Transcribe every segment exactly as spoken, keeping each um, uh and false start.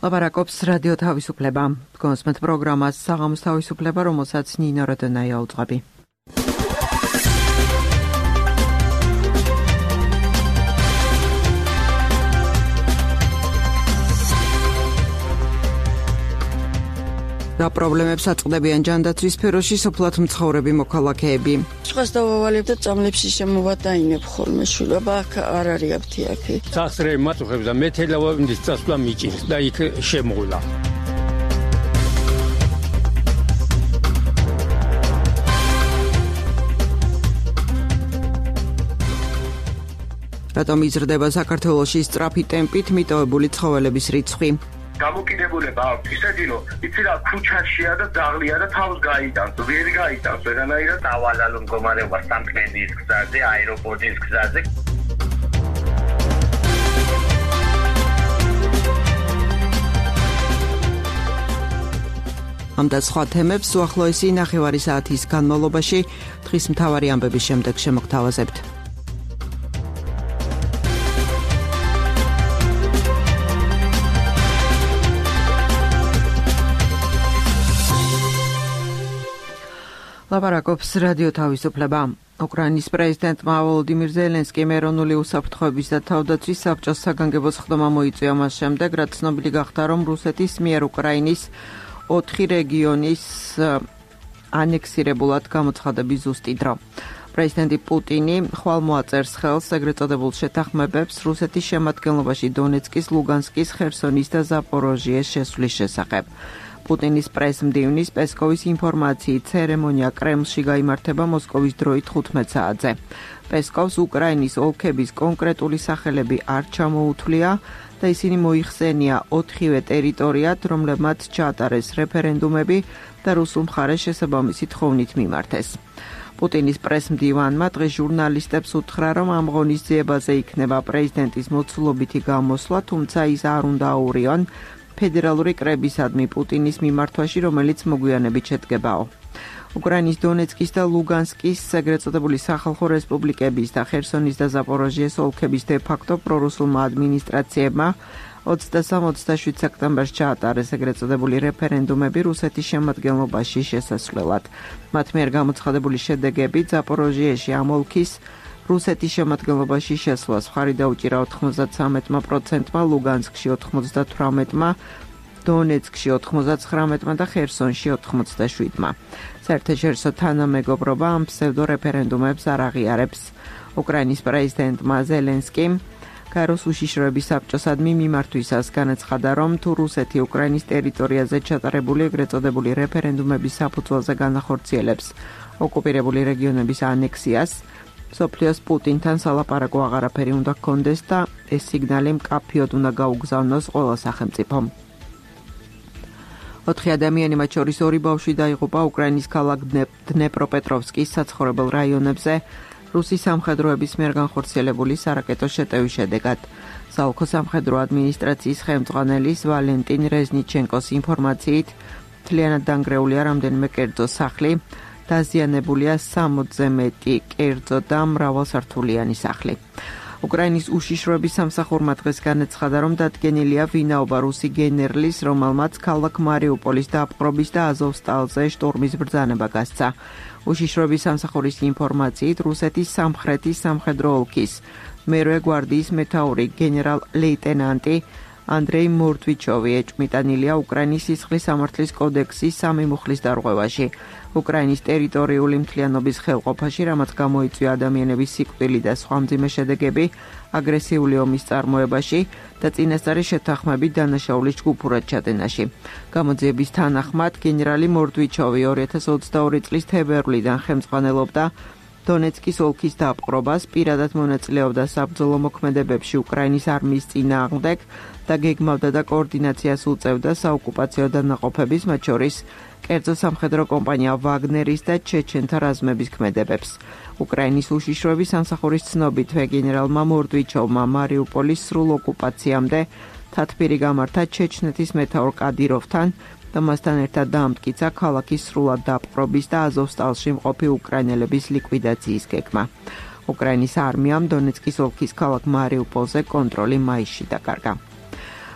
ლაპარაკობს რადიო თავისუფლება. კონსმეთ პროგრამას საღამოს თავისუფლება, რომელსაც ნინო როდონაია უძღვები. რა პრობლემებს აწყდებიან ჯანდაცვის სფეროში სოფლად მცხოვრები მოქალაქეები. Შხას დავავალებ და წამლებში შემოვატაინებ ხოლმე შვილობა აქ არ არის აფთიაქი. სასრე მაწუხებს და მეთელავების წასვლა მიჭირს და იქ შემოვლა. რატომ იზრდება საქართველოში სწრაფი ტემპით მიტოვებული ცხოველების რიცხვი? გამოკიდებულება აქვს ისეთი რომ იცი რა ქუჩაშია და ძაღლია და თავს გაიტანს ვერ გაიტანს ვერანაირად დავალალო მდგომარეობა სამტრენის გზაზე აეროპორტის გზაზე ამ და სხვა თემებს უახლოესი ნახევარი საათის განმავლობაში დღის მთავარი ამბების შემდეგ შემოგთავაზებთ. ლაპარაკობს რადიო თავისუფლება. უკრაინის პრეზიდენტმა ვოლოდიმირ ზელენსკიმ ეროვნული უსაფრთხოების და თავდაცვის საბჭოს საგანგებო სხდომა მოიწვია მას შემდეგ, რაც ცნობილი გახდა, რომ რუსეთის მიერ უკრაინის ოთხი რეგიონის ანექსირებულად გამოცხადების ზუსტი დრო. პრეზიდენტი პუტინი ხვალ მოაწერს ხელს ეგრეთ წოდებულ შეთანხმებებს რუსეთის შემადგენლობაში დონეცკის, ლუგანსკის, ხერსონის და ზაპოროჟიეს შესვლის შესახებ. პუტინის პრესმდივნის პესკოვის ინფორმაციით ცერემონია კრემლში გაიმართება მოსკოვის დროით ხუთმეტ საათზე. პესკოვს უკრაინის ოლქების კონკრეტული სახელები არ ჩამოუთვლია და ისინი მოიხსენია ოთხივე ტერიტორიად, რომლებმაც ჩაატარეს რეფერენდუმები და რუსულ მხარეს შესაბამისი თხოვნით მიმართეს. პუტინის პრესმდივანმა დღეს ჟურნალისტებს უთხრა, რომ ამ ღონისძიებაზე იქნება პრეზიდენტის მოცულობითი გამოსვლა, თუმცა ის არ უნდა აურიონ ფედერალური კრებისადმი პუტინის მიმართვაში, რომელიც მოგვიანებით შედგებაო. უკრაინის დონეცკის და ლუგანსკის ეგრეთ წოდებული სახალხო რესპუბლიკების და ხერსონის და ზაპოროჟიეს ოლქების დე-ფაქტო პრორუსულმა ადმინისტრაციებმა ოცდასამ ოცდაშვიდ სექტემბერს ჩაატარეს ეგრეთ წოდებული რეფერენდუმები რუსეთის შემადგენლობაში შესასვლელად. მათ მიერ გამოცხადებული შედეგებით ზაპოროჟიეში ამ ოლქის რუსეთის შემადგენლობაში შესვლას მხარი დაუჭირა ოთხმოცდასამი პროცენტმა, ლუგანსკში ოთხმოცდათვრამეტმა, დონეცკში ოთხმოცდაცხრამეტმა და ხერსონში ოთხმოცდაშვიდმა. საერთაშორისო თანამეგობრობა ამ ფსევდო რეფერენდუმებს არ აღიარებს. უკრაინის პრეზიდენტმა ზელენსკიმ გაეროს უშიშროების საბჭოსადმი მიმართვისას განაცხადა, რომ თუ რუსეთი უკრაინის ტერიტორიაზე ჩატარებული ეგრეთ წოდებული რეფერენდუმების საფუძველზე განახორციელებს ოკუპირებული რეგიონების ანექსიას, სოფლიოს პუტინთან სალაპარაკო აღარაფერი უნდა ჰქონდეს და ეს სიგნალი მკაფიოდ უნდა გაუგზავნოს ყველა სახელმწიფომ. ოთხი ადამიანი, მათ შორის ორი ბავშვი დაიღუპა უკრაინის ქალაქ დნეპროპეტროვსკის საცხოვრებელ რაიონებზე რუსის სამხედროების მიერ განხორციელებული სარაკეტო შეტევის შედეგად. საოლქო სამხედრო ადმინისტრაციის ხელმძღვანელის ვალენტინ რეზნიჩენკოს ინფორმაციით მთლიანად დანგრეულია რამდენიმე კერძო სახლი, დაზიანებულია სამოცზე მეტი კერძო და მრავალსართულიანი სახლი. უკრაინის უშიშროების სამსახურმა დღეს განაცხადა, რომ დადგენილია ვინაობა რუსი გენერლის, რომელმაც ქალაქ მარიუპოლის დაპყრობის და აზოვსტალზე შტურმის ბრძანება გასცა. უშიშროების სამსახურის ინფორმაციით რუსეთის სამხრეთის სამხედრო ოლქის მერვე გვარდიის მეთაური გენერალ-ლეიტენანტი ანდრეი მორდვიჩოვი ეჭვმიტანილია უკრაინის სისხლის სამართლის კოდექსის სამი მუხლის დარღვევაში. უკრაინის ტერიტორიული მთლიანობის ხელყოფაში, რამაც გამოიწვია ადამიანების სიკვდილი და სხვა მძიმე შედეგები აგრესიული ომის წარმოებაში და წინასწარი შეთანხმებით დანაშაულის ჯგუფურად ჩადენაში. გამოძიების თანახმად გენერალი მორდვიჩოვი ორი ათას ოცდაორი წლის თებერვლიდან ხელმძღვანელობდა დონეცკის ოლქის დაპყრობას, პირადად მონაწილეობდა საბრძოლო მოქმედებებში უკრაინის არმიის წინააღმდეგ და გეგმავდა და კოორდინაციას უწევდა საოკუპაციო დანაყოფების, მათ შორის კერძო სამხედრო კომპანია ვაგნერის და ჩეჩენთა რაზმების ქმედებებს. უკრაინის უშიშროების სამსახურის ცნობით გენერალმა მორდვიჩოვმა მარიუპოლის სრულ ოკუპაციამდე თათბირი გამართა ჩეჩნეთის მეთაურ კადიროვთან და მასთან ერთად დაამტკიცა ქალაქის სრულად დაპყრობის და აზოვსტალში მყოფი უკრაინელების ლიკვიდაციის გეგმა. უკრაინის არმიამ დონეცკის ოლქის ქალაქ მარიუპოლზე კონტროლი მაისში დაკარგა.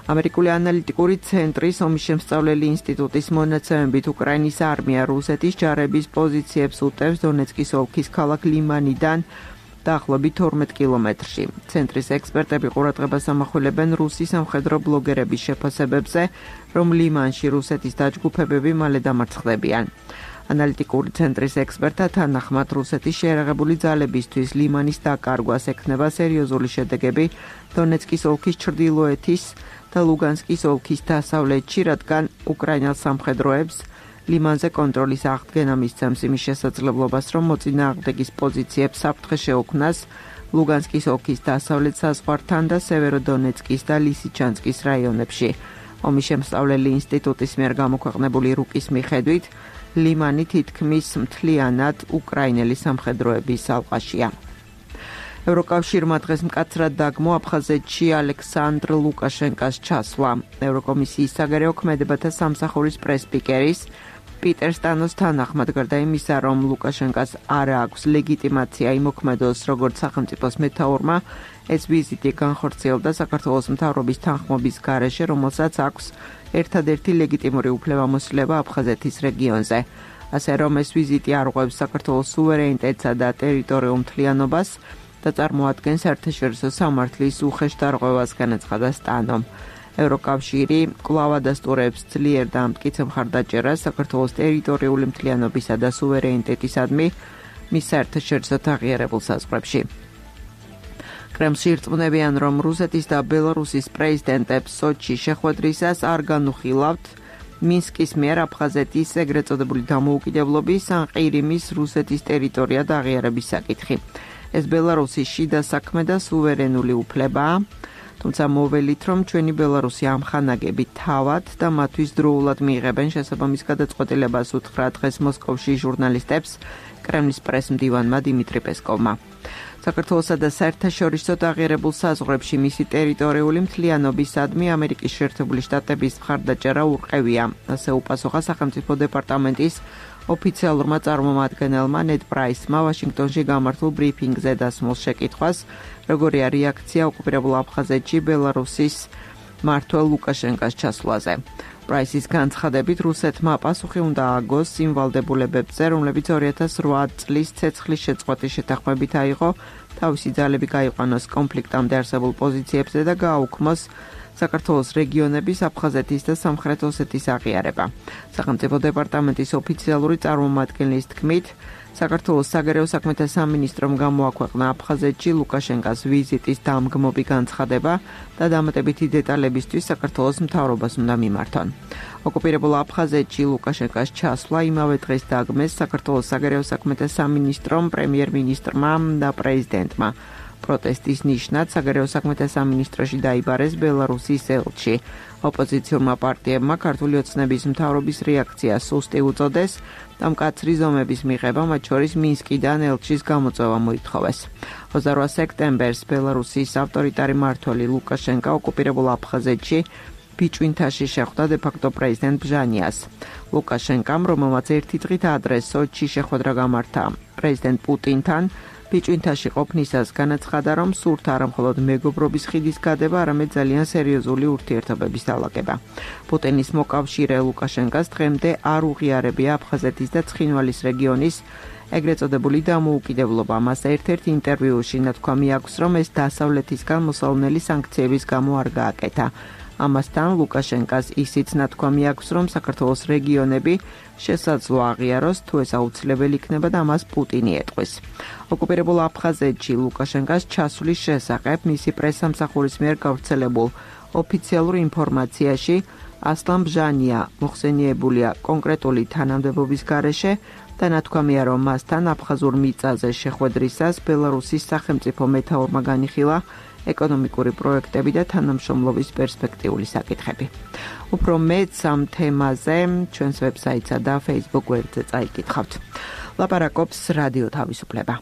ამერიკული ანალიტიკური ცენტრის ომის შემსწავლელი ინსტიტუტის მონაცემებით უკრაინის არმია რუსეთის ჯარების პოზიციებს უტევს დონეცკის ოლქის ქალაქ ლიმანიდან დაახლოებით თორმეტ კილომეტრში. ცენტრის ექსპერტები ყურადღებას ამახვილებენ რუსი სამხედრო ბლოგერების შეფასებებზე, რომ ლიმანში რუსეთის დაჯგუფებები მალე დამარცხდებიან. ანალიტიკური ცენტრის ექსპერტთა თანახმად რუსეთის შეიარაღებული ძალებისთვის ლიმანის დაკარგვას ექნება სერიოზული შედეგები დონეცკის ოლქის ჩრდილოეთის და ლუგანსკის ოლქის დასავლეთში, რადგან უკრაინელ სამხედროებს ლიმანზე კონტროლის აღდგენა მისცემს იმის შესაძლებლობას, რომ მოწინააღმდეგის პოზიციებს საფრთხე შეუქმნას ლუგანსკის ოლქის დასავლეთ საზღვართან და სევეროდონეცკის და ლისიჩანსკის რაიონებში. ომის შემსწავლელი ინსტიტუტის მიერ გამოქვეყნებული რუკის მიხედვით, ლიმანი თითქმის მთლიანად უკრაინელი სამხედროების ალყაშია. ევროკავშირმა დღეს მკაცრად დაგმო აფხაზეთში ალექსანდრ ლუკაშენკას ჩასვლა. ევროკომისიის საგარეო ქმედებათა სამსახურის პრესპიკერის პიტერ სტანოს თანახმად, გარდა იმისა, რომ ლუკაშენკას არ აქვს ლეგიტიმაცია იმოქმედოს როგორც სახელმწიფოს მეთაურმა, ეს ვიზიტი განხორციელდა საქართველოს მთავრობის თანხმობის გარეშე, რომელსაც აქვს ერთადერთი ლეგიტიმური უფლებამოსილება აფხაზეთის რეგიონზე. ასე რომ ეს ვიზიტი არღვევს საქართველოს სუვერენიტეტსა და ტერიტორიულ მთლიანობას და წარმოადგენს საერთაშორისო სამართლის უხეშ დარღვევას, განაცხადა სტანომ. ევროკავშირი კვლავ ადასტურებს ძლიერ და ამტკიცე მხარდაჭერას საქართველოს ტერიტორიული მთლიანობისა და სუვერენიტეტისადმი მის საერთაშორისო აღიარებულ საზღვრებში. კრემლში ირწმუნებიან, რომ რუსეთის და ბელარუსის პრეზიდენტებს სოჩში შეხვედრისას არ განუხილავთ მინსკის მიერ აფხაზეთის ეგრეთ წოდებული დამოუკიდებლობის ან ყირიმის რუსეთის ტერიტორია და აღიარების საკითხი. ეს ბელარუსის შიდა საქმე და სუვერენული უფლებაა, თუმცა მოველით, რომ ჩვენი ბელარუსი ამხანაგები თავად და მათთვის დროულად მიიღებენ შესაბამის გადაწყვეტილებას, უთხრა დღეს მოსკოვში ჟურნალისტებს კრემლის პრესმდივანმა დიმიტრი პესკოვმა. საქართველოსა და საერთაშორისო აღიარებულ საზღვრებში მისი ტერიტორიული მთლიანობისადმი ამერიკის შეერთებული შტატების მხარდაჭერა ურყევია, ასე უპასუხა სახელმწიფო დეპარტამენტის ოფიციალურმა წარმომადგენელმა ნედ პრაისმა ვაშინგტონში გამართულ ბრიფინგზე დასმულ შეკითხვას, როგორია რეაქცია ოკუპირებულ აფხაზეთში ბელარუსის მმართველ ლუკაშენკას ჩასვლაზე. პრაისის განცხადებით, რუსეთმა პასუხი უნდა ააგოს იმ ვალდებულებებზე, რომლებიც ორი ათას ოთხ წლის ცეცხლის შეწყვეტის შეთანხმებით აიღო, თავისი ძალები გაიყვანოს კონფლიქტამდე არსებულ პოზიციებზე და გააუქმოს საქართველოს რეგიონების აფხაზეთის და სამხრეთ ოსეთის აღიარება. სახელმწიფო დეპარტამენტის ოფიციალური წარმომადგენლის თქმით, საქართველოს საგარეო საქმეთა სამინისტრომ გამოაქვეყნა აფხაზეთში ლუკაშენკას ვიზიტის დამგმობი განცხადება და დამატებითი დეტალებისთვის საქართველოს მთავრობას უნდა მიმართონ. ოკუპირებულ აფხაზეთში ლუკაშენკას ჩასვლა იმავე დღეს დაგმეს საქართველოს საგარეო საქმეთა სამინისტრომ, პრემიერ-მინისტრმა და პრეზიდენტმა. პროტესტის ნიშნად საგარეო საქმეთა სამინისტროში დაიბარეს ბელარუსის ელჩი. ოპოზიციურმა პარტიებმა ქართული ოცნების მთავრობის რეაქცია სუსტი უწოდეს და მკაცრი ზომების მიღება, მათ შორის მინსკიდან ელჩის გამოწვევა მოითხოვეს. ოცდაოთხ სექტემბერს ბელარუსის ავტორიტარი მმართველი ლუკაშენკა ოკუპირებულ აფხაზეთში ბიჭვინთაში შეხვდა დე-ფაქტო პრეზიდენტ ბჟანიას. ლუკაშენკამ, რომელმაც ერთი დღით ადრე სოჩში შეხვედრა გამართა პრეზიდენტ პუტინთან, ბიჭვინთაში ყოფნისას განაცხადა, რომ სურთ არა მხოლოდ მეგობრობის ხიდის გადება, არამედ ძალიან სერიოზული ურთიერთობების დალაგება. პუტინის მოკავშირე ლუკაშენკას დღემდე არ უღიარებია აფხაზეთის და ცხინვალის რეგიონის ეგრეთ წოდებული დამოუკიდებლობა. მას ერთ-ერთ ინტერვიუში ნათქვამი აქვს, რომ ეს დასავლეთისგან მოსალონელი სანქციების გამო არ გააკეთა. ამასთან ლუკაშენკას ისიც ნათქვამი აქვს, რომ საქართველოს რეგიონები შესაძლო აღიაროს, თუ ეს აუცილებელი იქნება და ამას პუტინი ეტყვის. ოკუპირებულ აფხაზეთში ლუკაშენკას ჩასვლის შესახებ მისი პრესსამსახურის მიერ გავრცელებულ ოფიციალურ ინფორმაციაში ასლან ბჟანია მოხსენიებულია კონკრეტული თანამდებობის გარეშე და ნათქვამია, რომ მასთან აფხაზურ მიწაზე შეხვედრისას ბელარუსის სახელმწიფო მეთაურმა განიხილა ეკონომიკური პროექტები და თანამშრომლობის პერსპექტიული საკითხები. უფრო მეტს ამ თემაზე ჩვენს ვებსაიტსა და Facebook გვერდზე წაიკითხავთ. ლაპარაკობს რადიო თავისუფლება.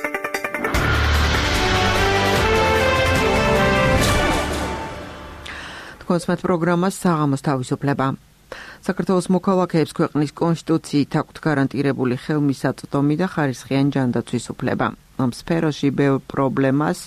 თქვენს პროგრამას საღამოს თავისუფლება. საქართველოს მოქალაქეებს ქვეყნის კონსტიტუციით აქვთ გარანტირებული ხელმისაწვდომი და ხარისხიანი ჯანდაცვის უფლება. ამ სფეროში ბევრ პრობლემას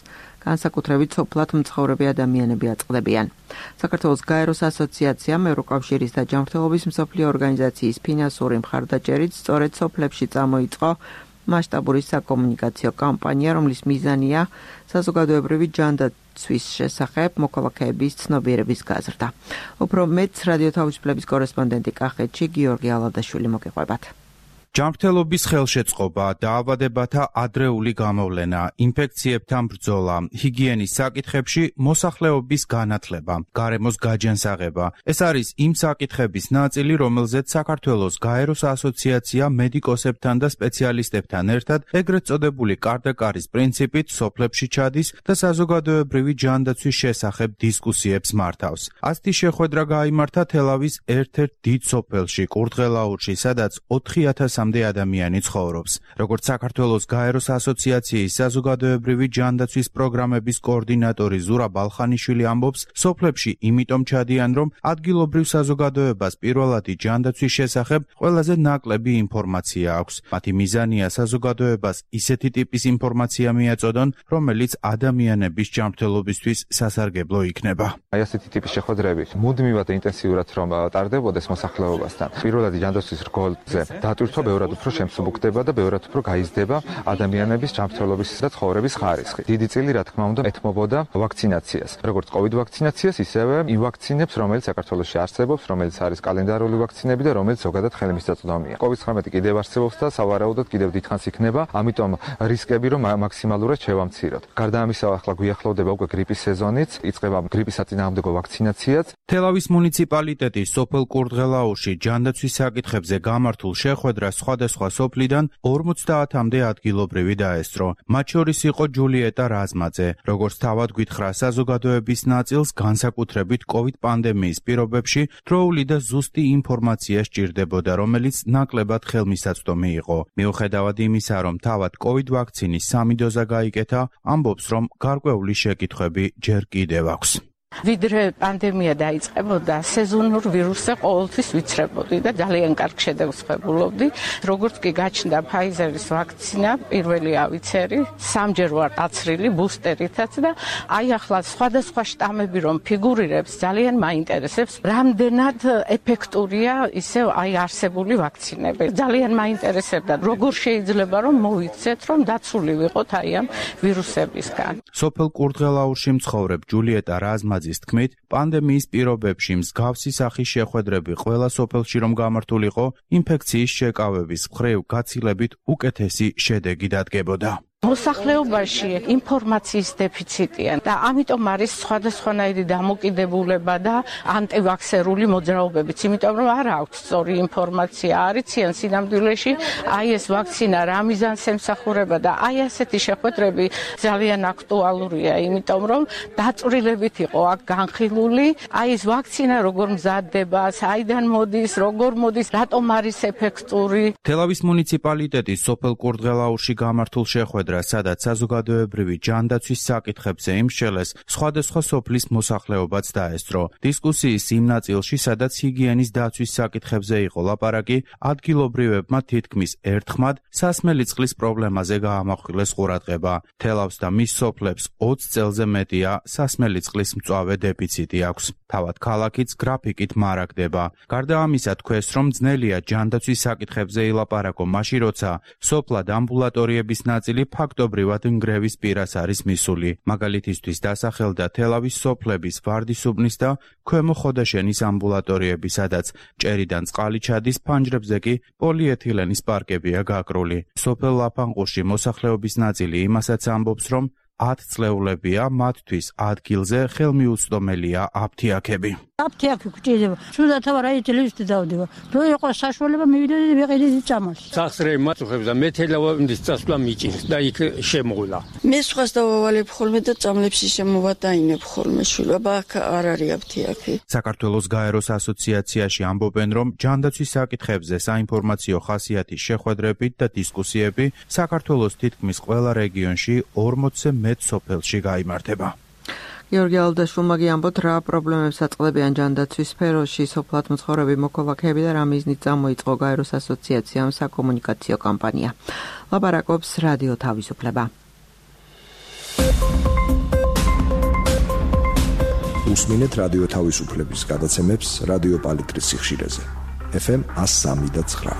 განსაკუთრებით სოფლად მცხოვრები ადამიანები აწყდებიან. საქართველოს გაეროს ასოციაციამ, ევროკავშირის და ჯანმრთელობის მსოფლიო ორგანიზაციის ფინანსური მხარდაჭერით სწორედ სოფლებში წამოიწყო მასშტაბური საკომუნიკაციო კამპანია, რომლის მიზანია საზოგადოებრივი ჯანდაცვის შესახებ მოქალაქეების ცნობიერების გაზრდა. უფრო მეტს რადიო თავისუფლების კორესპონდენტი კახეთში გიორგი ალადაშვილი მოგიყვებათ. ჯანმრთელობის ხელშეწყობა, დაავადებათა ადრეული გამოვლენა, ინფექციებთან ბრძოლა, ჰიგიენის საკითხებში მოსახლეობის განათლება, გარემოს გაჯანსაღება. ეს არის იმ საკითხების ნაწილი, რომელზეც საქართველოს გაეროს ასოციაცია მედიკოსებთან და სპეციალისტებთან ერთად ეგრეთ წოდებული კარდაკარის პრინციპით სოფლებში ჩადის და საზოგადოებრივი ჯანდაცვის შესახებ დისკუსიებს მართავს. ასეთი შეხვედრა გაიმართა თელავის ერთ-ერთ დიდ სოფელში, კურდღელაურში, სადაც ოთხი ათასამდე ადამიანი ცხოვრობს. როგორც საქართველოს გაეროს ასოციაციის საზოგადოებრივი ჯანდაცვის პროგრამების კოორდინატორი ზურა ბალხანიშვილი ამბობს, სოფლებში იმიტომ ჩადიან, რომ ადგილობრივ საზოგადოებას პირველადი ჯანდაცვის შესახებ ყველაზე ნაკლები ინფორმაცია აქვს. მათი მიზანია საზოგადოებას ისეთი ტიპის ინფორმაცია მიაწოდონ, რომელიც ადამიანების ჯანმრთელობისთვის სასარგებლო იქნება. აი ასეთი ტიპის შეხვედრები მუდმივად და ინტენსიურად რომ ტარდებოდეს მოსახლეობასთან. პირველადი ჯანდაცვის რგოლზე დატვირთვა ბევრად უფრო შემსუბუქდება და ბევრად უფრო გაიზრდება ადამიანების ჯანმრთელობის და ცხოვრების ხარისხი. დიდი წილი, რა თქმა უნდა, ეთმობოდა ვაქცინაციას. როგორც COVID ვაქცინაციას, ისევე იმ ვაქცინებს, რომელიც საქართველოში არსებობს, რომელიც არის კალენდარული ვაქცინები და რომელიც ზოგადად ხელმისაწვდომია. COVID nineteen კიდევ არსებობს და სავარაუდოდ კიდევ დიდხანს იქნება, ამიტომ რისკები რომ მაქსიმალურად შევამციროთ. გარდა ამისა, ახლა გვიახლოვდება უკვე გრიპის სეზონიც, იწყება გრიპის საწინააღმდეგო ვაქცინაციაც. თელავის მუნიციპალიტეტის სოფელ კურდღელაურში ჯანდაცვის საკითხებზე გამართულ შეხვედრას სხვადასხვა სოფლიდან ორმოცდაათამდე ადგილობრივი დაესწრო. მათ შორის იყო ჯულიეტა რაზმაძე. როგორც თავად გვითხრა, საზოგადოების ნაწილს განსაკუთრებით COVID პანდემიის პირობებში დროული და ზუსტი ინფორმაცია სჭირდებოდა, რომელიც ნაკლებად ხელმისაწვდომი იყო. მიუხედავად იმისა, რომ თავად COVID ვაქცინის სამი დოზა გაიკეთა, ამბობს, რომ გარკვეული შეკითხვები ჯერ კიდევ აქვს. ვიდრე პანდემია დაიწყებოდა, სეზონურ ვირუსზე ყოველთვის ვიცრებოდი და ძალიან კარგ შედეგს ვხებულობდი. როგორც კი გაჩნდა Pfizer-ის ვაქცინა, პირველი ავიცერი, სამჯერ ვარ აცრილი ბუსტერითაც და აი ახლა სხვადასხვა შტამები რომ ფიგურირებს, ძალიან მაინტერესებს, რამდენად ეფექტურია ისევ აი არსებული ვაქცინები. ძალიან მაინტერესებდა, როგორ შეიძლება რომ მოვიქცეთ, რომ დაცული ვიყოთ აი ამ ვირუსებისგან. სოფელ კურდღელაურში მცხოვრებ ჯულიეტა რაზმაძე თქმით, პანდემიის პირობებში მსგავსი სახის შეხვედრები ყველა სოფელში რომ გამართულიყო, ინფექციის შეკავების მხრივ გაცილებით უკეთესი შედეგი დადგებოდა. მოსახლეობაში ინფორმაციის დეფიციტია და ამიტომ არის სხვადასხვანაირი დამოკიდებულება და ანტივაქსერული მოძრაობებიც, იმიტომ რომ არ აქვს სწორი ინფორმაცია, არიციან სინამდვილეში აი ეს ვაქცინა რა მიზანს ემსახურება და აი ასეთი შეხვედრები ძალიან აქტუალურია, იმიტომ რომ დაწვრილებით იყო აქ განხილული, აი ეს ვაქცინა როგორ მზადდება, საიდან მოდის, როგორ მოდის, რატომ არის ეფექტური. თელავის მუნიციპალიტეტის სოფელ კურდღელაურში გამართულ შეხვედრას, სადაც საზოგადოებრივი ჯანდაცვის საკითხებზე იმსჯელეს, სხვადასხვა სოფლის მოსახლეობაც დაესწრო. დისკუსიის იმ ნაწილში, სადაც ჰიგიენის დაცვის საკითხებზე იყო ლაპარაკი, ადგილობრივებმა თითქმის ერთხმად სასმელი წყლის პრობლემაზე გაამახვილეს ყურადღება. თელავს და მის სოფლებს ოცი წელზე მეტია სასმელი წყლის მწვავე დეფიციტი აქვს. თავად ქალაქიც გრაფიკით მარაგდება. გარდა ამისა, თქვეს, რომ ძნელია ჯანდაცვის საკითხებზე ილაპარაკო მაშინ, როცა სოფლად ამბულატორიების ნაწილი ფაქტობრივად ნგრევის პირას არის მისული. მაგალითისთვის დასახელდა თელავის სოფლების ვარდისუბნის და ქვემო ხოდაშენის ამბულატორიები, სადაც ჭერიდან წყალი ჩადის, ფანჯრებზე კი პოლიეთილენის პარკებია გაკრული. სოფელ ლაფანყურში მოსახლეობის ნაწილი იმასაც ამბობს, რომ ათწლეულებია მათთვის ადგილზე ხელმიუწვდომელია აფთიაქები. აფთიაქი გვჭირდება. სულაც რა ითლისტი დავდება. რო იყო საშუალება მივიდოდი ვიყიდი წამოს. სახსრე მაწუხებს და მეთელავების წასვლა მიჭირს და იქ შემოღლა. მე სხვას დავავალებ ხოლმე და წამლებში შემოვატაინებ ხოლმე შულობა აქ არ არის აფთიაქი. საქართველოს გაეროს ასოციაციაში ამბობენ, რომ ჯანდაცვის საკითხებზე საინფორმაციო ხასიათის შეხვედრებით და დისკუსიები საქართველოს თითქმის ყველა რეგიონში ორმოცზე მეტ სოფელში გაიმართება. გიორგი ალადაშვილმა გიამბოთ, რა პრობლემებს აწყდებიან ჯანდაცვის სფეროში სოფლად მცხოვრები მოქალაქეები და რა მიზნით წამოიწყო გაეროს ასოციაციამ საკომუნიკაციო კამპანია. ლაპარაკობს რადიო თავისუფლება. უსმინეთ რადიო თავისუფლების გადაცემებს რადიო პალიტრის სიხშირეზე. ეფ ემ one oh three point nine.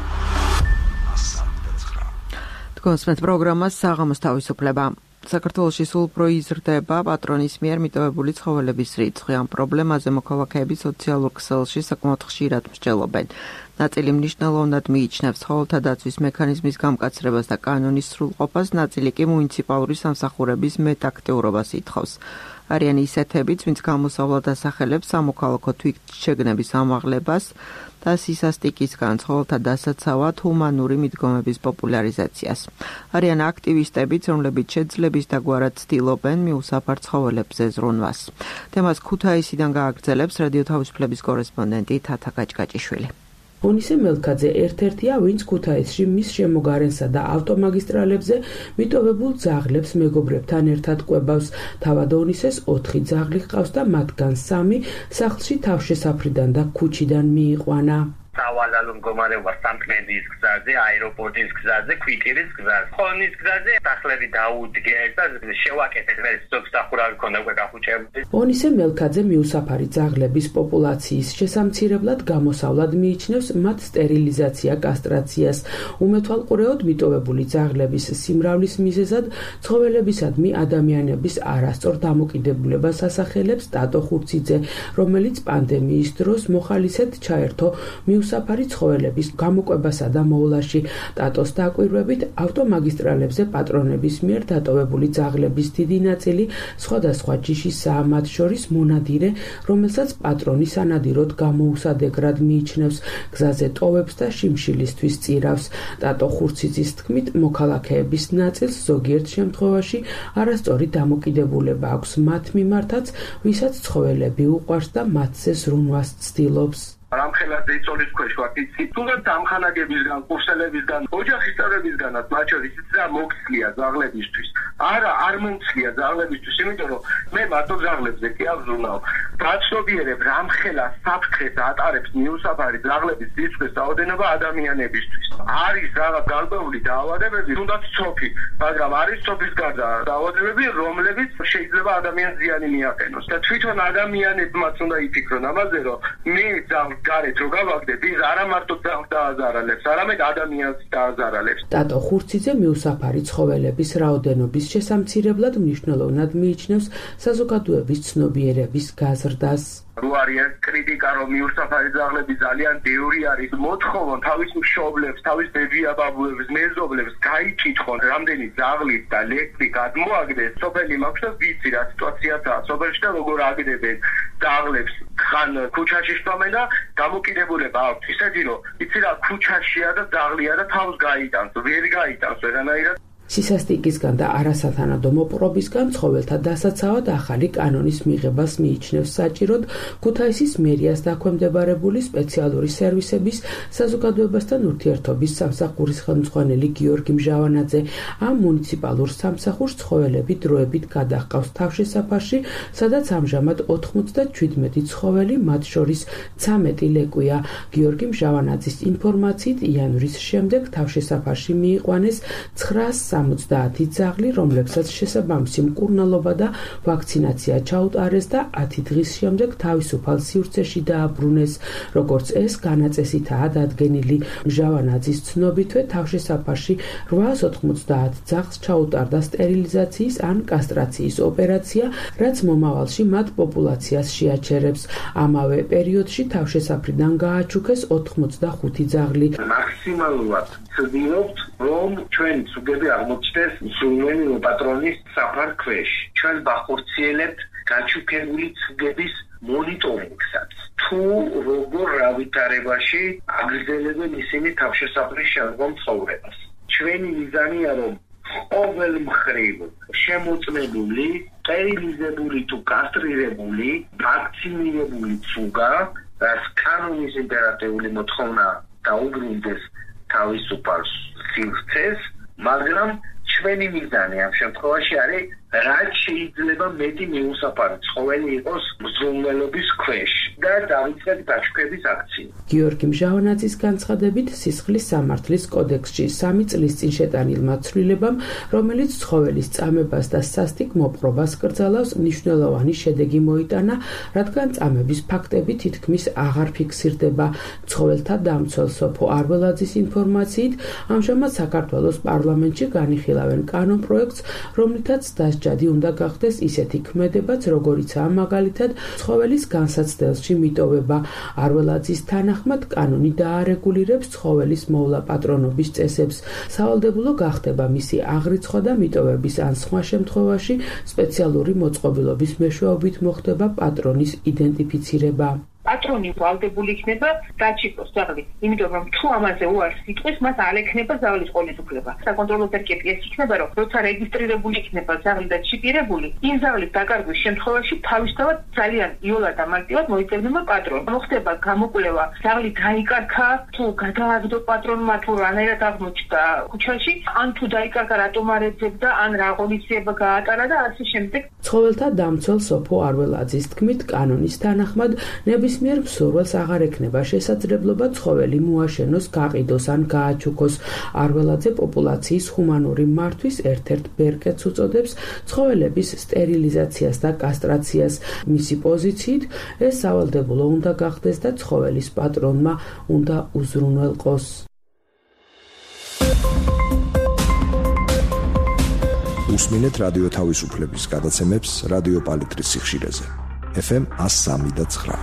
თქვენს პროგრამას საღამოს თავისუფლება. საქართველოში სულ უფრო იზრდება პატრონის მიერ მიტოვებული ცხოველების რიცხვი. ამ პრობლემაზე მოქალაქეები სოციალურ ქსელში საკმაოდ ხშირად მსჯელობენ. ნაწილი მნიშვნელოვნად მიიჩნევს ცხოველთა დაცვის მექანიზმის გამკაცრებას და კანონის სრულყოფას, ნაწილი კი მუნიციპალური სამსახურების მეტაქტიურობას ითხოვს. არიან ისეთებიც, ვინც გამოსავლად ასახელებს სამოქალაქო თვითშეგნების ამაღლებას და სისასტიკისგან ცხოველთა დასაცავად ჰუმანური მიდგომების პოპულარიზაციას. არიან აქტივისტებიც, რომლებიც შეძლების დაგვარად ცდილობენ მიუსაფარ ცხოველებზე ზრუნვას. თემას ქუთაისიდან გააგრძელებს რადიო თავისუფლების კორესპონდენტი თათა გაჭგაჭიშვილი. ონისე მელქაძე ერთ-ერთია, ვინც ქუთაისში მის შემოგარენსა და ავტომაგისტრალებზე მიტოვებულ ძაღლებს მეგობრებთან ერთად ყვებავს. თავად ონისეს ოთხი ძაღლი ჰყავს და მათგან სამი სახლში თავშესაფრიდან და ქუჩიდან მიიყვანა. სავალალო მდგომარეობა სამტრედის გზაზე, აეროპორტის გზაზე, ქვიტირის გზაზე. ხონის გზაზე სახლები დაუდგეს და შევაკეთეთ მე სოფსახურავი ქონდა უკვე გახუჭებული. ონისე მელქაძე მიუსაფარი ძაღლების პოპულაციის შესამცირებლად გამოსავლად მიიჩნევს მათ სტერილიზაცია, კასტრაციას. უმეთვალყურეოდ მიტოვებული ძაღლების სიმრავლის მიზეზად ცხოველებისადმი ადამიანების არასწორ დამოკიდებულებას ასახელებს ტატო ხურციძე, რომელიც პანდემიის დროს მოხალისედ ჩაერთო მიუსაფარი ცხოველების გამოკვებასა და მოვლაში. ტატოს დაკვირვებით ავტომაგისტრალებზე პატრონების მიერ დატოვებული ძაღლების დიდი ნაწილი სხვადასხვა ჯიშისაა, მათ შორის მონადირე, რომელსაც პატრონი სანადიროდ გამოუსადეგრად მიიჩნევს, გზაზე ტოვებს და შიმშილისთვის წირავს. ტატო ხურციძის თქმით, მოქალაქეების ნაწილს ზოგიერთ შემთხვევაში არასწორი დამოკიდებულება აქვს მათ მიმართაც, ვისაც ცხოველები უყვარს და მათზე ზრუნვას ცდილობს. რამხელად ზეწოლის ქვეშ ვარ იცი, თუნდაც დამხანაგებისგან, კურსელებისგან, ოჯახის წევრებისგანაც მათ შორის იცი მოგცლია ძაღლებისთვის. არა, არ მომცლია ძაღლებისთვის, იმიტომ რომ მე მარტო ძაღლებზე კი ავზრუნავ. დაცნობიერებ რამხელა საფრთხეს ატარებს მიუსაფარი ძაღლების რიცხვის რაოდენობა ადამიანებისთვის. არის რაღაც გარკვეული დაავადებები, თუნდაც ცოფი, მაგრამ არის ცოფის გარდა დაავადებები, რომლებიც შეიძლება ადამიანს ზიანი მიაყენოს. და თვითონ ადამიანებმაც უნდა იფიქრონ ამაზე, რომ მე ძაღლ გარეთ რო გავაგდებ, ის არა მარტო ძაღლს დააზარალებს, არამედ ადამიანს დააზარალებს. ტატო ხურციძე მიუსაფარი ცხოველების რაოდენობის შესამცირებლად მნიშვნელოვნად მიიჩნევს საზოგადოების ცნობიერების გაზრდას. რო არის კრიტიკა, რომ მიუსაფარი ძაღლები ძალიან ბევრი არის, მოთხოვონ თავის მშობლებს, თავის ბებია-ბაბუებს, მეზობლებს გაიკითხონ, რამდენი ძაღლი და ლეკვი გადმოაგდეს. სოფელი მაქვს და ვიცი რა სიტუაციაა სოფელში და როგორ აგდებენ ძაღლებს. ხან ქუჩაში შტომენ და დამოკიდებულება აქვს ისეთი, რომ იცი რა, ქუჩაშია და ძაღლია და თავს გაიტანს, ვერ გაიტანს ვერანაირად. სისასტიკისგან და არასათანადო მოპყრობისგან ცხოველთა დასაცავად ახალი კანონის მიღებას მიიჩნევს საჭიროდ ქუთაისის მერიას დაქვემდებარებული სპეციალური სერვისების საზოგადოებასთან ურთიერთობის სამსახურის ხელმძღვანელი გიორგი მჟავანაძე. ამ მუნიციპალურ სამსახურს ცხოველები დროებით გადაჰყავს თავშესაფარში, სადაც ამჟამად ოთხმოცდაჩვიდმეტი ცხოველი, მათ შორის ცამეტი ლეკვია. გიორგი მჟავანაძის ინფორმაციით იანვრის შემდეგ თავშესაფარში მიიყვანეს ცხრაას სამოცდაათი ძაღლი, რომლებსაც შესაბამისი მკურნალობა და ვაქცინაცია ჩაუტარეს და ათი დღის შემდეგ თავისუფალ სივრცეში დააბრუნეს. როგორც ეს განაწესითაა დადგენილი. მჟავანაძის ცნობითვე თავშესაფარში რვაას ოთხმოცდაათ ძაღლს ჩაუტარდა სტერილიზაციის ან კასტრაციის ოპერაცია, რაც მომავალში მათ პოპულაციას შეაჩერებს. ამავე პერიოდში თავშესაფრიდან გააჩუქეს ოთხმოცდახუთი ძაღლი. მაქსიმალურად ვცდილობთ, რომ ჩვენი ზუგები აღმოჩნდეს მსურველი პატრონის საფარ ქვეშ. ჩვენ ვახორციელებთ გაჩუქებული ცუგების მონიტორინგსაც. თუ როგორ რა ვითარებაში აგრძელებენ ისინი თავშესაფრის შემდგომ ცხოვრებას. ჩვენი მიზანია, რომ ყოველ მხრივ შემოწმებული, სტერილიზებული თუ კასტრირებული, ვაქცინირებული ცუგა, რაც კანონის იმპერატიული მოთხოვნა დაუბრუნდეს თავისუფალ სივრცეს, მაგრამ ჩვენი მიზანი ამ შემთხვევაში არის რაც შეიძლება მეტი მიუსაფარი ცხოველი იყოს მზრუნველობის ქვეშ. და დავიწყეთ დაშუქების აქცია. გიორგი მჟავანაძის განცხადებით, სისხლის სამართლის კოდექსში სამი წლის წინ შეტანილმა ცვლილებამ, რომელიც ცხოველის წამებას და სასტიკ მოპყრობას კრძალავს, მნიშვნელოვანი შედეგი მოიტანა, რადგან წამების ფაქტები თითქმის აღარ ფიქსირდება. ცხოველთა დამცველ სოფო არველაძის ინფორმაციით, ამჟამად საქართველოს პარლამენტში განიხილავენ კანონპროექტს, რომლითაც დასჯადი უნდა გახდეს ისეთი ქმედებაც, როგორიცაა მაგალითად ცხოველის განსაცდელში მიტოვება. არველაძის თანახმად, კანონი დაარეგულირებს ცხოველის მოვლა პატრონობის წესებს. სავალდებულო გახდება მისი აღრიცხვა და მიტოვების ან სხვა შემთხვევაში სპეციალური მოწყობილობის მეშვეობით მოხდება პატრონის იდენტიფიცირება. პატრონი ვალდებული იქნება დაჩიქოს ზაღლი, იმიტომ რომ თუ ამაზე უარს იტყვის, მას არ ექნება ზაღლის ყოლის უფლება. საკონტროლო პერკეტი ეს იქნება, რომ როცა რეგისტრირებული იქნება ზაღლი და ჩიპირებული, იმ ზაღლის დაკარგვის შემთხვევაში თავისთავად ძალიან იოლად და მარტივად მოიწევნება პატრონი. მოხდება გამოკვლევა, ზაღლი დაიკარგა, თუ გადააგდო პატრონმა, თუ რანაირად აღმოჩნდა ქუჩაში, ან თუ დაიკარგა რატომ არ ეძებდა, ან რა ღონისძიება გაატარა და ასე შემდეგ. ცხოველთა დამცველ სოფო არველაძის თქმით, კანონის თანახმად ნებისმიერ მსურველს აღარ ექნება შესაძლებლობა ცხოველი მოაშენოს, გაყიდოს ან გააჩუქოს. არველაძე პოპულაციის ჰუმანური მართვის ერთ-ერთ ბერკეტს უწოდებს ცხოველების სტერილიზაციას და კასტრაციას. მისი პოზიციით, ეს სავალდებულო უნდა გახდეს და ცხოველის პატრონმა უნდა უზრუნველყოს. უსმინეთ რადიო თავისუფლების გადაცემებს რადიო პალიტრის სიხშირეზე. ეფ ემ one oh three point nine.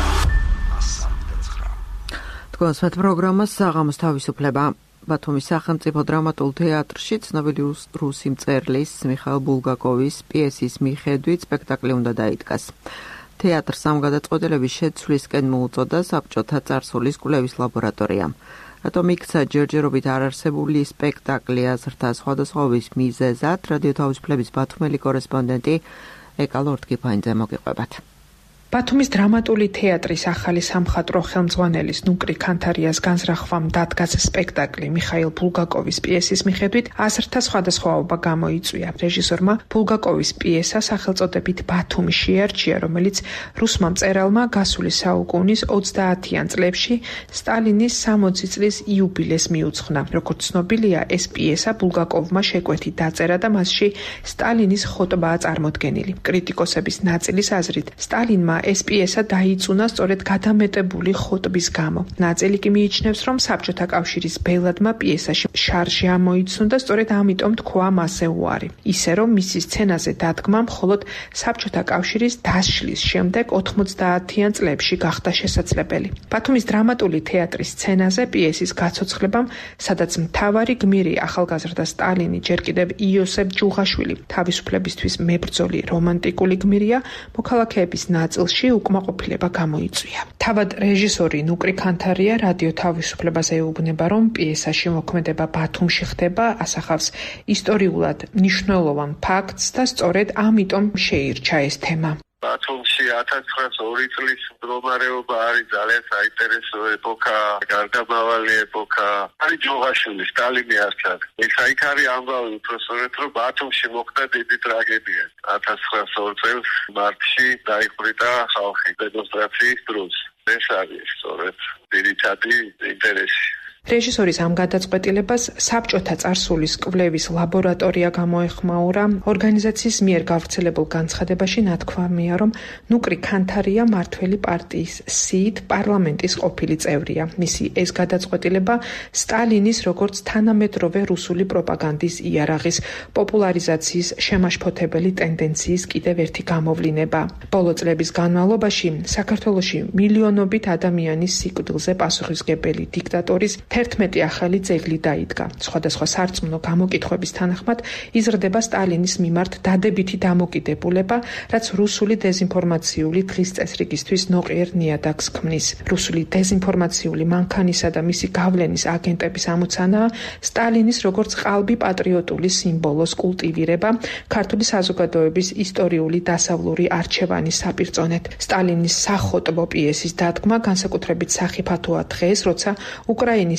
თქვენს მათ პროგრამას საღამოს თავისუფლება. ბათუმის სახელმწიფო დრამატულ თეატრში ცნობილი რუსი მწერლის მიხაილ ბულგაკოვის პიესის მიხედვით სპექტაკლი უნდა დაიდგას. თეატრს ამ გადაწყვეტილების შეცვლისკენ მოუწოდა საბჭოთა წარსულის კვლევის ლაბორატორიამ. რატომ იქცა ჯერჯერობით არარსებული სპექტაკლი აზრთა სხვადასხვაობის მიზეზად, რადიო თავისუფლების ბათუმელი კორესპონდენტი ეკა ლორდკიფაინძე მოგიყვებათ. ბათუმის დრამატული თეატრის ახალი სამხატვრო ხელმძღვანელის ნუკრი ქანთარიას განზრახვამ დადგას სპექტაკლი მიხაილ ბულგაკოვის პიესის მიხედვით აზრთა სხვადასხვაობა გამოიწვია. რეჟისორმა ბულგაკოვის პიესა სახელწოდებით ბათუმი შეარჩია, რომელიც რუსმა მწერალმა გასული საუკუნის ოცდაათიან წლებში სტალინის სამოცი წლის იუბილეს მიუძღვნა. როგორც ცნობილია, ეს პიესა ბულგაკოვმა შეკვეთით დაწერა და მასში სტალინის ხოტბაა წარმოდგენილი. კრიტიკოსების ნაწილის აზრით, სტალინმა ეს პიესა დაიწუნა სწორედ გადამეტებული ხოტბის გამო. ნაწილი კი მიიჩნევს, რომ საბჭოთა კავშირის ბელადმა პიესაში შარჟი ამოიცნო და სწორედ ამიტომ თქვა მასზე უარი. ისე რომ მისი სცენაზე დადგმა მხოლოდ საბჭოთა კავშირის დაშლის შემდეგ ოთხმოცდაათიან წლებში გახდა შესაძლებელი. ბათუმის დრამატული თეატრის სცენაზე პიესის გაცოცხლებამ, სადაც მთავარი გმირი ახალგაზრდა სტალინი ჯერ კიდევ იოსებ ჯუღაშვილი თავისუფლებისთვის მებრძოლი რომანტიკული გმირია, მოქალაქეების ნაწილში უკმაყოფილება გამოიწვია. თავად რეჟისორი ნუკრი ქანთარია რადიო თავისუფლებას ეუბნება, რომ პიესაში მოქმედება ბათუმში ხდება, ასახავს ისტორიულად მნიშვნელოვან ფაქტს და სწორედ ამიტომ შეირჩა ეს თემა. ბათუმში ათას ცხრაასორი წლის მდგომარეობა არის ძალიან საინტერესო ეპოქა, გარდამავალი ეპოქა. არის ჯუღაშვილი, სტალინი არ ჩადის. ეს იქ არის ამბავი უпроსორეთ, რომ ბათუმში მოხდა დიდი ტრაგედია. ათას ცხრაასორი წელს მარტში დაიხვრიტა ხალხი დემონსტრაციის დროს. ეს არის სწორედ ძირითადი ინტერესი. რეჟისორის ამ გადაწყვეტილებას საბჭოთა წარსულის კვლევის ლაბორატორია გამოეხმაურა. ორგანიზაციის მიერ გავრცელებულ განცხადებაში ნათქვამია, რომ ნუკრი ქანთარია მართველი პარტიის სიით პარლამენტის ყოფილი წევრია. მისი ეს გადაწყვეტილება სტალინის როგორც თანამედროვე რუსული პროპაგანდის იარაღის პოპულარიზაციის შემაშფოთებელი ტენდენციის კიდევ ერთი გამოვლინება. ბოლო წლების განმავლობაში საქართველოში მილიონობით ადამიანის სიკვდილზე პასუხისმგებელი დიქტატორის თერთმეტი ახალი ძეგლი დაიდგა. სხვადასხვა სარწმუნო გამოკითხვების თანახმად იზრდება სტალინის მიმართ დადებითი დამოკიდებულება, რაც რუსული დეზინფორმაციული დღის წესრიგისთვის ნოყიერ ნიადაგს ქმნის. რუსული დეზინფორმაციული მანქანისა და მისი გავლენის აგენტების ამოცანაა სტალინის როგორც ყალბი პატრიოტული სიმბოლოს კულტივირება ქართული საზოგადოების ისტორიული დასავლური არჩევანის საპირწონედ. სტალინის სახოტბო პიესის დადგმა განსაკუთრებით სახიფათოა დღეს, როცა უკრაინის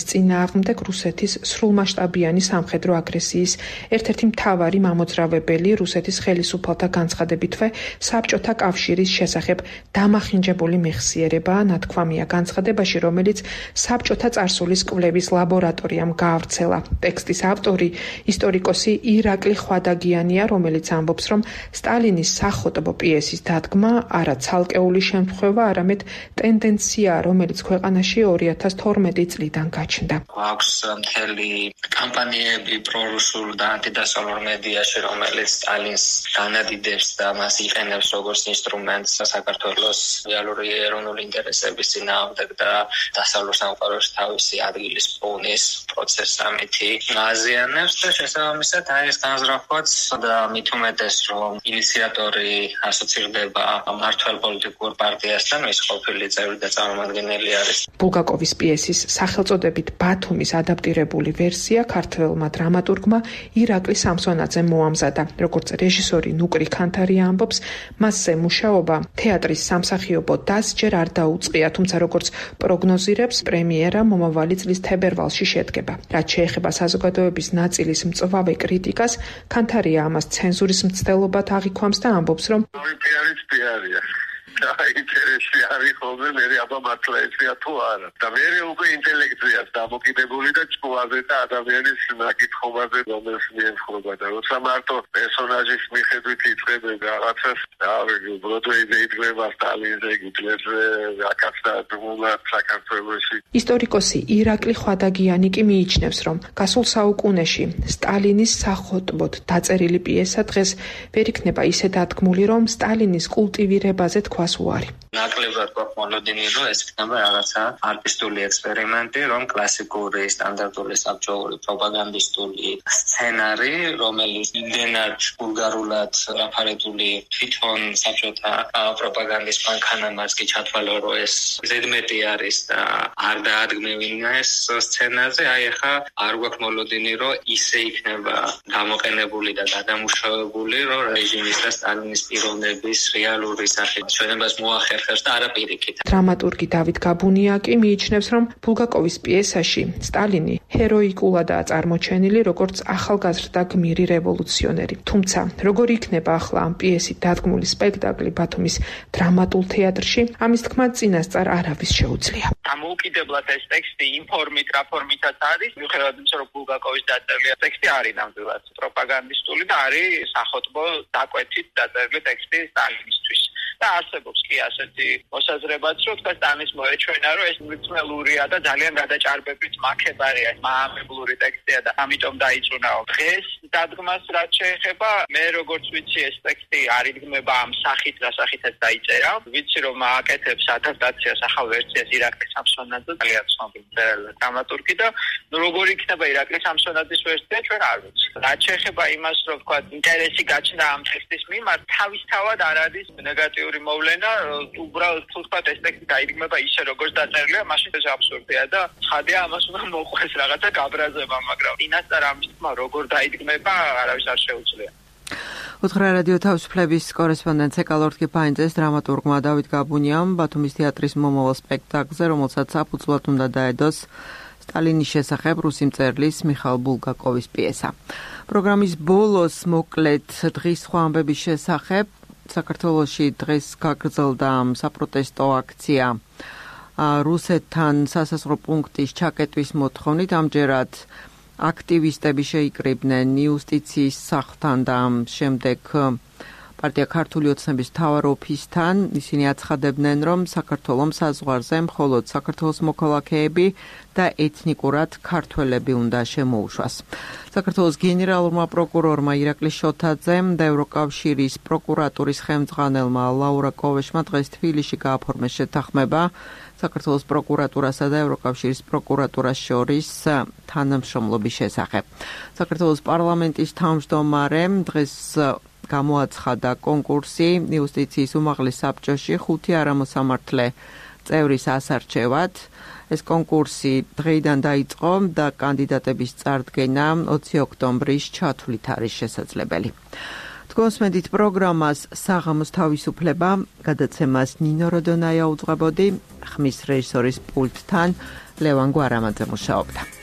წინააღმდეგ რუსეთის სრულმასშტაბიანი სამხედრო აგრესიის ერთ-ერთი მთავარი მამოძრავებელი რუსეთის ხელისუფალთა განცხადებითვე საბჭოთა კავშირის შესახებ დამახინჯებული მეხსიერებაა ნათქვამია განცხადებაში, რომელიც საბჭოთა წარსულის კვლევის ლაბორატორიამ გაავრცელა. ტექსტის ავტორი ისტორიკოსი ირაკლი ხვადაგიანია, რომელიც ამბობს, რომ სტალინის სახოტბო პიესის დადგმა არა ცალკეული შემთხვევა, არამედ ტენდენციაა, რომელიც ქვეყანაში ორი ათას თორმეტი წლიდან გაჩნდა. აქვს მთელი კამპანიები პრორუსულ და ანტიდასავლურ მედიაში, რომელიც სტალინს განადიდებს და მას იყენებს როგორც ინსტრუმენტს საქართველოს რეალური ეროვნული ინტერესების წინააღმდეგ და დასავლურ სამყაროში თავისი ადგილის პოვნის პროცესს ამითი აზიანებს და შესაბამისად აი ეს განზრახვაც და მით უმეტეს რომ ინიციატორი ასოცირდება მმართველ პოლიტიკურ პარტიასთან, მის ყოფილი წევრი და წარმომადგენელი არის. ბულგაკოვის პიესის სახელწოდებით ბათუმის ადაპტირებული ვერსია ქართველმა დრამატურგმა ირაკლი სამსონაძემ მოამზადა. როგორც რეჟისორი ნუკრი ქანთარია ამბობს, მასზე მუშაობა თეატრის სამსახიობო დასჯერ არ დაუწყია, თუმცა როგორც პროგნოზირებს, პრემიერა მომავალი წლის თებერვალში შედგება. რაც შეეხება საზოგადოების ნაწილის მწვავე კრიტიკას, ქანთარია ამას ცენზურის მცდელობად აღიქვამს და ამბობს, რომ პიარის პიარია. ინტერესი არის ხოლმე მე აბა მართლა ეცია თუ არა და მე უკვე ინტელექტიას დამოკიდებული და ჭკუაზე და ადამიანის ნაკითხობაზე რომელს მიემხრობა და როცა მარტო პერსონაჟის მიხედვით იწყებენ რაღაცას რავი ბროდვეიზე იწყება სტალინზე გიტლერზე აკაცდა დუმა საქართველოში. ისტორიკოსი ირაკლი ხვადაგიანი კი მიიჩნევს, რომ გასულ საუკუნეში სტალინის სახოტბოდ დაწერილი პიესა დღეს ვერ იქნება ისე დადგმული, რომ სტალინის კულტივირებაზე თქვას უარი. ნაკლებად გვაქვს მოლოდინი, რომ ეს იქნება რაღაცა არტისტული ექსპერიმენტი, რომ კლასიკური, სტანდარტული საბჭოური პროპაგანდისტული სცენარი, რომელიც იმდენად ვულგარულად დაფარებული თვითონ საბჭოთა პროპაგანდის მანქანამაც კი ჩათვალა, რომ ეს ზედმეტი არის და არ დაადგმევინა ეს სცენაზე, აი ახლა არ გვაქვს მოლოდინი, რომ ისე იქნება გამოყენებული და გადამუშავებული, რომ რეჟიმის და სტალინის პიროვნების რეალური სახე ჩვენებას მოახერხებს და არა პირიქით. დრამატურგი დავით გაბუნია კი მიიჩნევს, რომ ბულგაკოვის პიესაში სტალინი ჰეროიკულადაა წარმოჩენილი როგორც ახალგაზრდა გმირი რევოლუციონერი. თუმცა, როგორ იქნება ახლა ამ პიესით დადგმული სპექტაკლი ბათუმის დრამატულ თეატრში, ამის თქმა წინასწარ არავის შეუძლია. დამოუკიდებლად ეს ტექსტი იმ ფორმით, რა ფორმითაც არის, მიუხედავად იმისა, რომ ბულგაკოვის დაწერილი ტექსტი არის ნამდვილად პროპაგანდისტული და არის სახოტბო დაკვეთით დაწერილი ტექსტი სტალინისთვის. და არსებობს კი ასეთი მოსაზრებაც, რომ თქვა სტალინის მოეჩვენა, რომ ეს მიწველურია და ძალიან გადაჭარბებით მაქებარია, მაამებლური ტექსტია და ამიტომ დაიწუნაო. დღეს დადგმას რაც შეეხება, მე როგორც ვიცი, ეს ტექსტი არ იდგმება ამ სახით, რა სახითაც დაიწერა. ვიცი, რომ აკეთებს ადაპტაციას ახალ ვერსიას ირაკლი სამსონაძე, ძალიან ცნობილი დრამატურგი და როგორ იქნება ირაკლი სამსონაძის ვერსია, ჩვენ არ ვიცით. რაც შეეხება იმას, რომ თქვა ინტერესი გაჩნდა ამ ტექსტის მიმართ, თავისთავად არ არის ნეგატიური მოვლენა, უბრალოდ თუ თქვა ეს ტექსტი დაიდგმება ისე როგორც დაწერილია, მაშინ ეს აბსურდია და ცხადია ამას უნდა მოყვეს რაღაცა გაბრაზება, მაგრამ წინასწარ ამის თქმა როგორ დაიდგმება, არავის არ შეუძლია. უთხრა რადიო თავისუფლების კორესპონდენტ ეკალორტკი ფაინძეს დრამატურგმა დავით გაბუნიამ ბათუმის თეატრის მომავალ სპექტაკლზე, რომელსაც საფუძვლად უნდა დაედოს სტალინის შესახებ რუსი მწერლის მიხაილ ბულგაკოვის პიესა. პროგრამის ბოლოს მოკლედ დღის სხვა ამბების შესახებ საქართველოში დღეს გაგრძელდა საპროტესტო აქცია რუსეთთან სასაზღვრო პუნქტის ჩაკეტვის მოთხოვნით. ამჯერად აქტივისტები შეიკრიბნენ იუსტიციის სახლთან და შემდეგ პარტია ქართული ოცნების მთავარ ოფისთან. ისინი აცხადებდნენ, რომ საქართველოს საზღვარზე მხოლოდ საქართველოს მოქალაქეები და ეთნიკურად ქართველები უნდა შემოუშვას. საქართველოს გენერალურმა პროკურორმა ირაკლი შოთაძემ და ევროკავშირის პროკურატურის ხელმძღვანელმა ლაურა კოვეშმა დღეს თბილისში გააფორმეს შეთანხმება საქართველოს პროკურატურასა და ევროკავშირის პროკურატურას შორის თანამშრომლობის შესახებ. საქართველოს პარლამენტის თავმჯდომარემ დღეს გამოაცხადა კონკურსი იუსტიციის უმაღლეს საბჭოში ხუთი არამოსამართლე წევრის ასარჩევად. ეს კონკურსი დღეიდან დაიწყო და კანდიდატების წარდგენა ოცი ოქტომბრის ჩათვლით არის შესაძლებელი. გოსმედით პროგრამას საღამოს თავისუფლება, გადაცემას ნინო როდონაია უძღვებოდი, ხმის რეჟისორის პულტთან ლევან გვარამაძე მუშაობდა.